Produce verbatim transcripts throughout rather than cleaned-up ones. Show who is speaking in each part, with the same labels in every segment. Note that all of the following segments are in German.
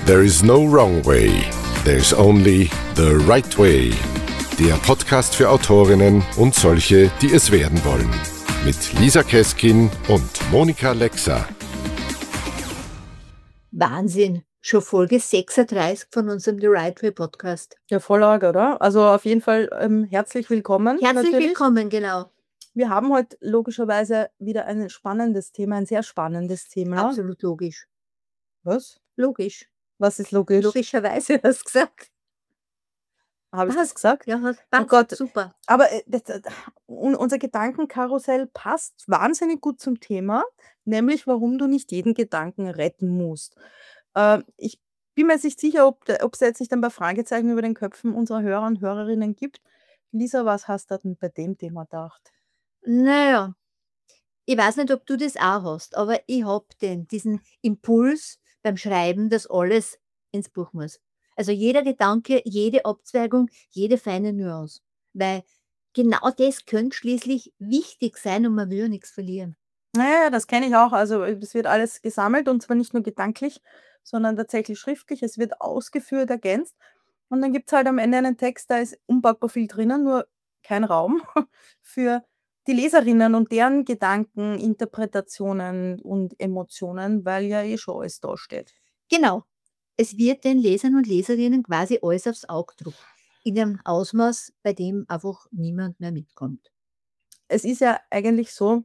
Speaker 1: There is no wrong way. There's only the right way. Der Podcast für Autorinnen und solche, die es werden wollen. Mit Lisa Keskin und Monika Lexer.
Speaker 2: Wahnsinn. Schon Folge sechsunddreißig von unserem The Right Way Podcast.
Speaker 3: Ja, voll arg, oder? Also auf jeden Fall ähm, herzlich willkommen.
Speaker 2: Herzlich
Speaker 3: natürlich.
Speaker 2: willkommen, genau.
Speaker 3: Wir haben heute logischerweise wieder ein spannendes Thema, ein sehr spannendes Thema.
Speaker 2: Absolut logisch.
Speaker 3: Was?
Speaker 2: Logisch.
Speaker 3: Was ist logisch?
Speaker 2: Logischerweise hast du gesagt.
Speaker 3: Habe ich
Speaker 2: Was?
Speaker 3: das gesagt?
Speaker 2: Ja, hast,
Speaker 3: Oh
Speaker 2: passt.
Speaker 3: Gott.
Speaker 2: Super.
Speaker 3: Aber äh, das, äh, un- unser Gedankenkarussell passt wahnsinnig gut zum Thema, nämlich warum du nicht jeden Gedanken retten musst. Äh, ich bin mir jetzt nicht sicher, ob da- ob es jetzt nicht ein paar Fragezeichen über den Köpfen unserer Hörer und Hörerinnen gibt. Lisa, was hast du denn bei dem Thema gedacht?
Speaker 2: Naja, ich weiß nicht, ob du das auch hast, aber ich habe den, diesen Impuls beim Schreiben, dass alles ins Buch muss. Also jeder Gedanke, jede Abzweigung, jede feine Nuance. Weil genau das könnte schließlich wichtig sein und man will ja nichts verlieren.
Speaker 3: Naja, das kenne ich auch. Also es wird alles gesammelt und zwar nicht nur gedanklich, sondern tatsächlich schriftlich. Es wird ausgeführt, ergänzt. Und dann gibt es halt am Ende einen Text, da ist unpackbar viel drinnen, nur kein Raum für die Leserinnen und deren Gedanken, Interpretationen und Emotionen, weil ja eh schon alles da steht.
Speaker 2: Genau. Es wird den Lesern und Leserinnen quasi alles aufs Auge gedruckt. In einem Ausmaß, bei dem einfach niemand mehr mitkommt.
Speaker 3: Es ist ja eigentlich so,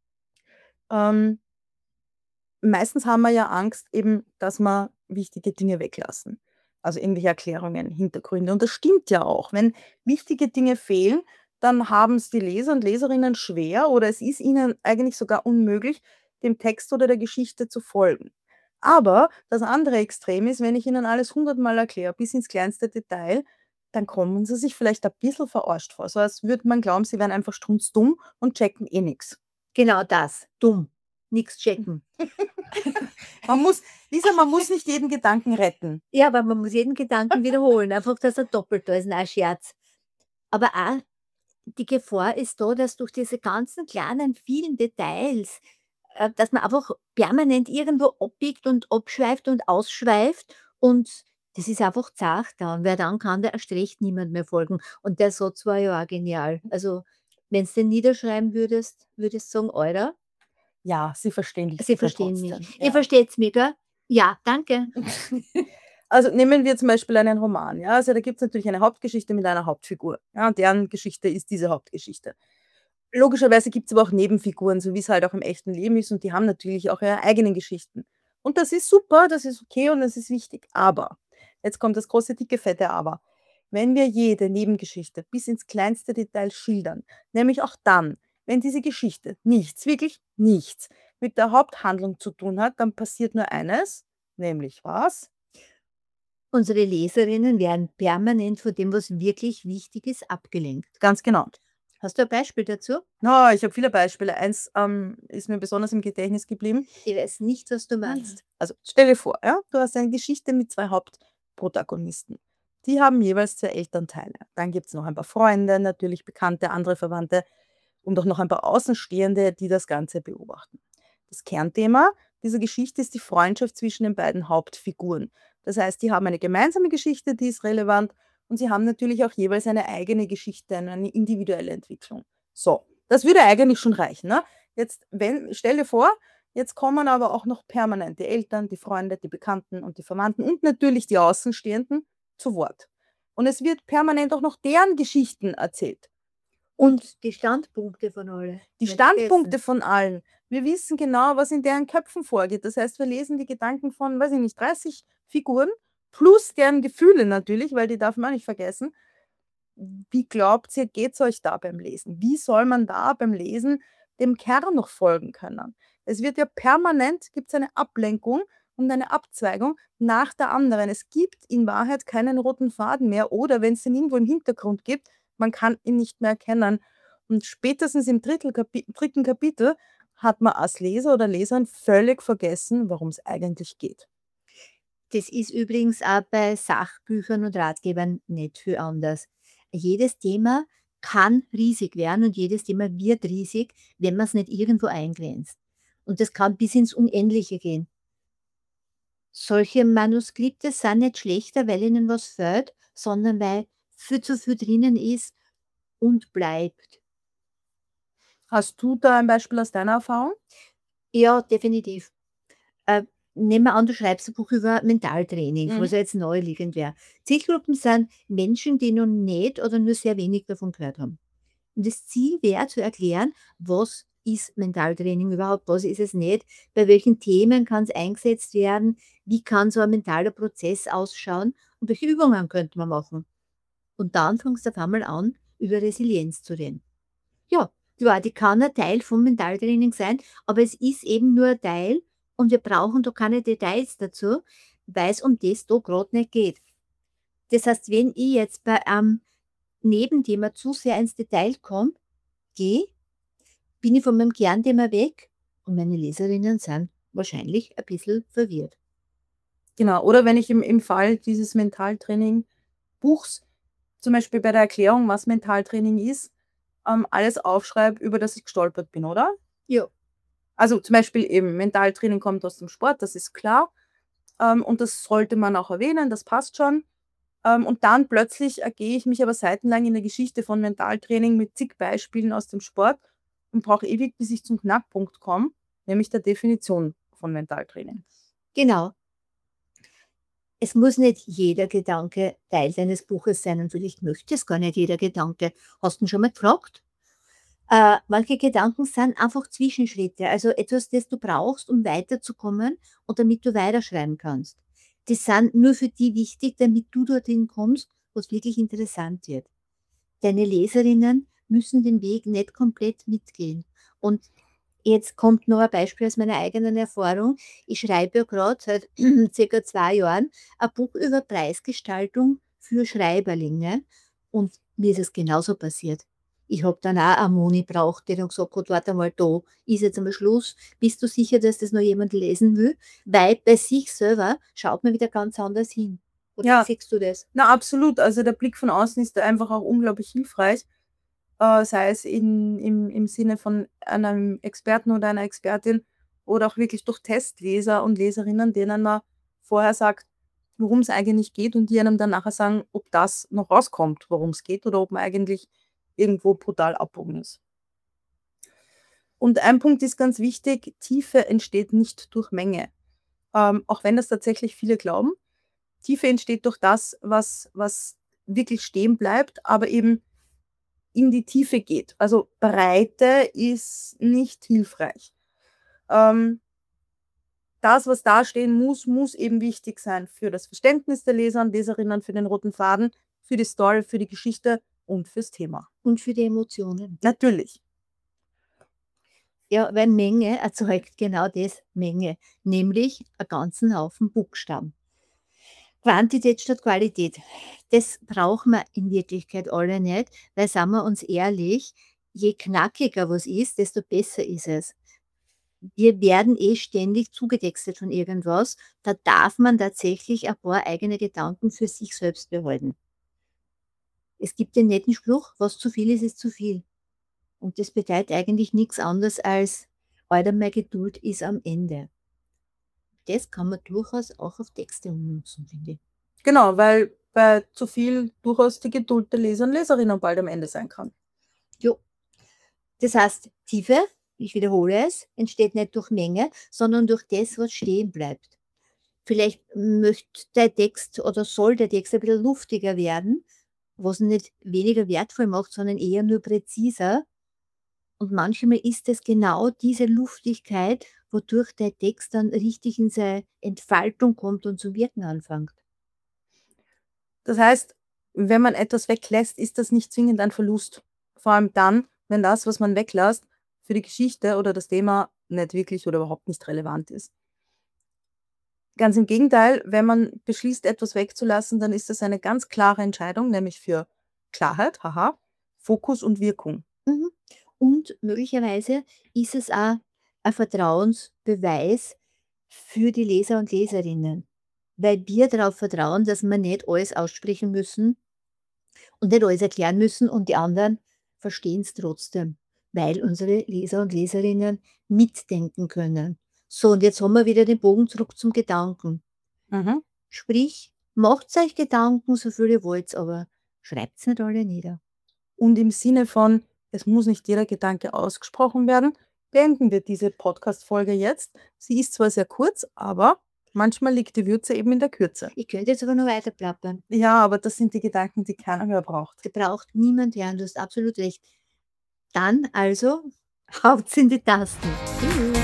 Speaker 3: ähm, meistens haben wir ja Angst eben, dass wir wichtige Dinge weglassen. Also irgendwelche Erklärungen, Hintergründe. Und das stimmt ja auch. Wenn wichtige Dinge fehlen, dann haben es die Leser und Leserinnen schwer oder es ist ihnen eigentlich sogar unmöglich, dem Text oder der Geschichte zu folgen. Aber das andere Extrem ist, wenn ich ihnen alles hundertmal erkläre, bis ins kleinste Detail, dann kommen sie sich vielleicht ein bisschen verarscht vor. So als würde man glauben, sie wären einfach strunzdumm und checken eh nichts.
Speaker 2: Genau das. Dumm. Nix checken.
Speaker 3: Man muss, Lisa, man muss nicht jeden Gedanken retten.
Speaker 2: Ja, aber man muss jeden Gedanken wiederholen. Einfach, dass er doppelt da ist. Nein, Scherz. Aber auch die Gefahr ist da, dass durch diese ganzen kleinen, vielen Details, äh, dass man einfach permanent irgendwo abbiegt und abschweift und ausschweift und das ist einfach zart dann, weil dann kann der erst recht niemand mehr folgen. Und der Satz war ja auch genial. Also, wenn du den niederschreiben würdest, würdest du sagen: „Alter,
Speaker 3: Ja, sie verstehen dich
Speaker 2: Sie
Speaker 3: sicher
Speaker 2: verstehen mich.
Speaker 3: trotzdem.
Speaker 2: Ihr
Speaker 3: Ja.
Speaker 2: versteht's mich, gell? Ja, danke."
Speaker 3: Also nehmen wir zum Beispiel einen Roman. Ja? Also da gibt es natürlich eine Hauptgeschichte mit einer Hauptfigur. Ja? Und deren Geschichte ist diese Hauptgeschichte. Logischerweise gibt es aber auch Nebenfiguren, so wie es halt auch im echten Leben ist. Und die haben natürlich auch ihre eigenen Geschichten. Und das ist super, das ist okay und das ist wichtig. Aber, jetzt kommt das große, dicke, fette Aber. Wenn wir jede Nebengeschichte bis ins kleinste Detail schildern, nämlich auch dann, wenn diese Geschichte nichts, wirklich nichts mit der Haupthandlung zu tun hat, dann passiert nur eines, nämlich was?
Speaker 2: Unsere Leserinnen werden permanent von dem, was wirklich wichtig ist, abgelenkt.
Speaker 3: Ganz genau.
Speaker 2: Hast du ein Beispiel dazu?
Speaker 3: Na, ich habe viele Beispiele. Eins ähm, ist mir besonders im Gedächtnis geblieben.
Speaker 2: Ich weiß nicht, was du meinst.
Speaker 3: Also stell dir vor, ja, du hast eine Geschichte mit zwei Hauptprotagonisten. Die haben jeweils zwei Elternteile. Dann gibt es noch ein paar Freunde, natürlich Bekannte, andere Verwandte und auch noch ein paar Außenstehende, die das Ganze beobachten. Das Kernthema dieser Geschichte ist die Freundschaft zwischen den beiden Hauptfiguren. Das heißt, die haben eine gemeinsame Geschichte, die ist relevant und sie haben natürlich auch jeweils eine eigene Geschichte, eine individuelle Entwicklung. So, das würde eigentlich schon reichen. Ne? Jetzt, wenn, stell dir vor, jetzt kommen aber auch noch permanent die Eltern, die Freunde, die Bekannten und die Verwandten und natürlich die Außenstehenden zu Wort. Und es wird permanent auch noch deren Geschichten erzählt.
Speaker 2: Und die Standpunkte von alle.
Speaker 3: Die
Speaker 2: Nicht
Speaker 3: Standpunkte
Speaker 2: vergessen.
Speaker 3: von allen. Wir wissen genau, was in deren Köpfen vorgeht. Das heißt, wir lesen die Gedanken von, weiß ich nicht, dreißig Figuren plus deren Gefühle natürlich, weil die darf man auch nicht vergessen. Wie glaubt ihr, geht es euch da beim Lesen? Wie soll man da beim Lesen dem Kern noch folgen können? Es wird ja permanent, gibt es eine Ablenkung und eine Abzweigung nach der anderen. Es gibt in Wahrheit keinen roten Faden mehr oder wenn es den irgendwo im Hintergrund gibt, man kann ihn nicht mehr erkennen. Und spätestens im Drittel Kapi dritten Kapitel hat man als Leser oder Leserin völlig vergessen, worum es eigentlich geht.
Speaker 2: Das ist übrigens auch bei Sachbüchern und Ratgebern nicht viel anders. Jedes Thema kann riesig werden und jedes Thema wird riesig, wenn man es nicht irgendwo eingrenzt. Und das kann bis ins Unendliche gehen. Solche Manuskripte sind nicht schlechter, weil ihnen was fehlt, sondern weil viel zu viel drinnen ist und bleibt.
Speaker 3: Hast du da ein Beispiel aus deiner Erfahrung?
Speaker 2: Ja, definitiv. Äh, Nehmen wir an, du schreibst ein Buch über Mentaltraining, was
Speaker 3: Mhm.
Speaker 2: ja jetzt naheliegend wäre. Zielgruppen sind Menschen, die noch nicht oder nur sehr wenig davon gehört haben. Und das Ziel wäre zu erklären, was ist Mentaltraining überhaupt, was ist es nicht, bei welchen Themen kann es eingesetzt werden, wie kann so ein mentaler Prozess ausschauen und welche Übungen könnte man machen. Und dann fängst du auf einmal an, über Resilienz zu reden. Ja, klar, die kann ein Teil vom Mentaltraining sein, aber es ist eben nur ein Teil und wir brauchen da keine Details dazu, weil es um das da gerade nicht geht. Das heißt, wenn ich jetzt bei einem Nebenthema zu sehr ins Detail komme, gehe, bin ich von meinem Kernthema weg und meine Leserinnen sind wahrscheinlich ein bisschen verwirrt.
Speaker 3: Genau. Oder wenn ich im im Fall dieses Mentaltraining-Buchs zum Beispiel bei der Erklärung, was Mentaltraining ist, ähm, alles aufschreibe, über das ich gestolpert bin, oder?
Speaker 2: Ja,
Speaker 3: Also, zum Beispiel eben Mentaltraining kommt aus dem Sport, das ist klar, ähm, und das sollte man auch erwähnen, das passt schon. Ähm, und dann plötzlich ergehe ich mich aber seitenlang in der Geschichte von Mentaltraining mit zig Beispielen aus dem Sport und brauche ewig, bis ich zum Knackpunkt komme, nämlich der Definition von Mentaltraining.
Speaker 2: genau. Es muss nicht jeder Gedanke Teil deines Buches sein und vielleicht möchte es gar nicht jeder Gedanke. Hast du ihn schon mal gefragt? Äh, manche Gedanken sind einfach Zwischenschritte, also etwas, das du brauchst, um weiterzukommen und damit du weiterschreiben kannst. Die sind nur für die wichtig, damit du dorthin kommst, wo es wirklich interessant wird. Deine Leserinnen müssen den Weg nicht komplett mitgehen. Und jetzt kommt noch ein Beispiel aus meiner eigenen Erfahrung. Ich schreibe ja grad seit circa zwei Jahren ein Buch über Preisgestaltung für Schreiberlinge und mir ist es genauso passiert. Ich habe dann auch eine Moni gebraucht, die dann gesagt hat: „Warte mal, da ist jetzt einmal Schluss. Bist du sicher, dass das noch jemand lesen will?“ Weil bei sich selber schaut man wieder ganz anders hin. Oder wie
Speaker 3: Ja,
Speaker 2: siehst du das?
Speaker 3: na absolut. Also, der Blick von außen ist da einfach auch unglaublich hilfreich, äh, sei es in im im Sinne von einem Experten oder einer Expertin oder auch wirklich durch Testleser und Leserinnen, denen man vorher sagt, worum es eigentlich geht und die einem dann nachher sagen, ob das noch rauskommt, worum es geht oder ob man eigentlich irgendwo brutal abbogen ist. Und ein Punkt ist ganz wichtig: Tiefe entsteht nicht durch Menge, ähm, auch wenn das tatsächlich viele glauben. Tiefe entsteht durch das, was was wirklich stehen bleibt, aber eben in die Tiefe geht. Also, Breite ist nicht hilfreich. Ähm, Das, was da stehen muss, muss eben wichtig sein für das Verständnis der Leser und Leserinnen, für den roten Faden, für die Story, für die Geschichte und fürs Thema.
Speaker 2: Und für die Emotionen.
Speaker 3: Natürlich.
Speaker 2: Ja, weil Menge erzeugt genau das, Menge, nämlich einen ganzen Haufen Buchstaben. Quantität statt Qualität. Das brauchen wir in Wirklichkeit alle nicht, weil, seien wir uns ehrlich, je knackiger was ist, desto besser ist es. Wir werden eh ständig zugedextet von irgendwas. Da darf man tatsächlich ein paar eigene Gedanken für sich selbst behalten. Es gibt den netten Spruch: „Was zu viel ist, ist zu viel.“ Und das bedeutet eigentlich nichts anderes als: „Alter, meine Geduld ist am Ende.“ Das kann man durchaus auch auf Texte ummünzen, finde ich.
Speaker 3: Genau, weil bei zu viel durchaus die Geduld der Leser und Leserinnen bald am Ende sein kann.
Speaker 2: Jo. Das heißt, Tiefe, ich wiederhole es, entsteht nicht durch Menge, sondern durch das, was stehen bleibt. Vielleicht möchte der Text oder soll der Text ein bisschen luftiger werden, was ihn nicht weniger wertvoll macht, sondern eher nur präziser. Und manchmal ist es genau diese Luftigkeit, wodurch der Text dann richtig in seine Entfaltung kommt und zu wirken anfängt.
Speaker 3: Das heißt, wenn man etwas weglässt, ist das nicht zwingend ein Verlust. Vor allem dann, wenn das, was man weglässt, für die Geschichte oder das Thema nicht wirklich oder überhaupt nicht relevant ist. Ganz im Gegenteil, wenn man beschließt, etwas wegzulassen, dann ist das eine ganz klare Entscheidung, nämlich für Klarheit, haha, Fokus und Wirkung.
Speaker 2: Mhm. Und möglicherweise ist es auch ein Vertrauensbeweis für die Leser und Leserinnen, weil wir darauf vertrauen, dass wir nicht alles aussprechen müssen und nicht alles erklären müssen und die anderen verstehen es trotzdem, weil unsere Leser und Leserinnen mitdenken können. So, und jetzt haben wir wieder den Bogen zurück zum Gedanken.
Speaker 3: Mhm.
Speaker 2: Sprich, macht euch Gedanken, so viel ihr wollt, aber schreibt's nicht alle nieder.
Speaker 3: Und im Sinne von, es muss nicht jeder Gedanke ausgesprochen werden, beenden wir diese Podcast-Folge jetzt. Sie ist zwar sehr kurz, aber manchmal liegt die Würze eben in der Kürze.
Speaker 2: Ich könnte jetzt aber noch weiter plappern.
Speaker 3: Ja, aber das sind die Gedanken, die keiner mehr braucht.
Speaker 2: Die braucht niemand hören, du hast absolut recht. Dann also, haut's in die Tasten. Tschüss.